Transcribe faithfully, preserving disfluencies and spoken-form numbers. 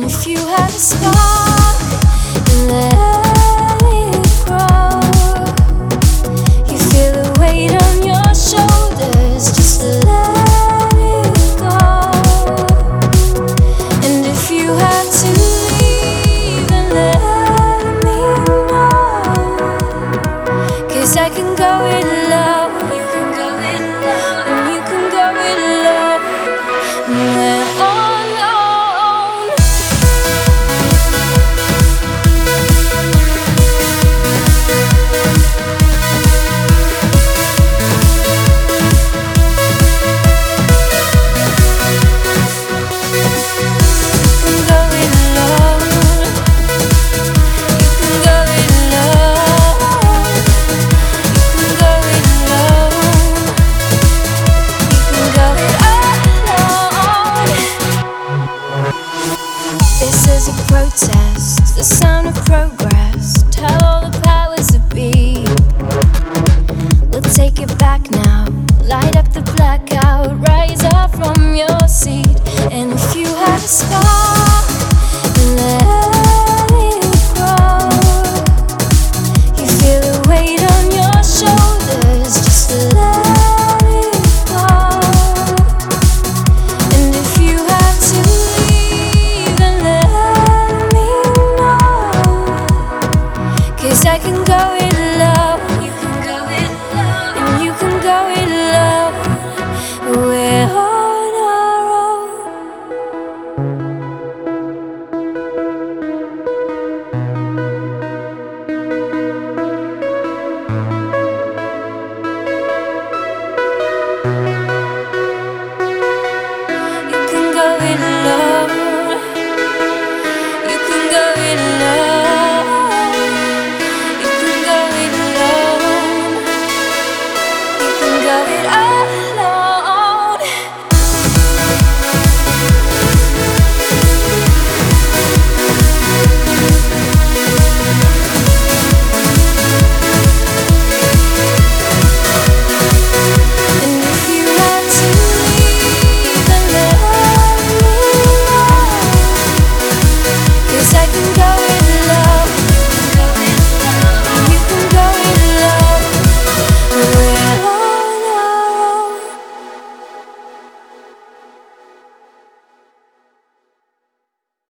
And if you had a spark and let it grow, you feel the weight on your shoulders, just let it go. And if you had to leave, and let me know, 'cause I can go it alone, you can go it alone, and you can go it alone. And we're on our own. You can go it alone. You can go it alone. You can go it alone. You can go it alone. This is a protest, the sound of progress. Tell all the powers that be, we'll take it back now. Light up the blackout, rise up from your seat. And if you had a spark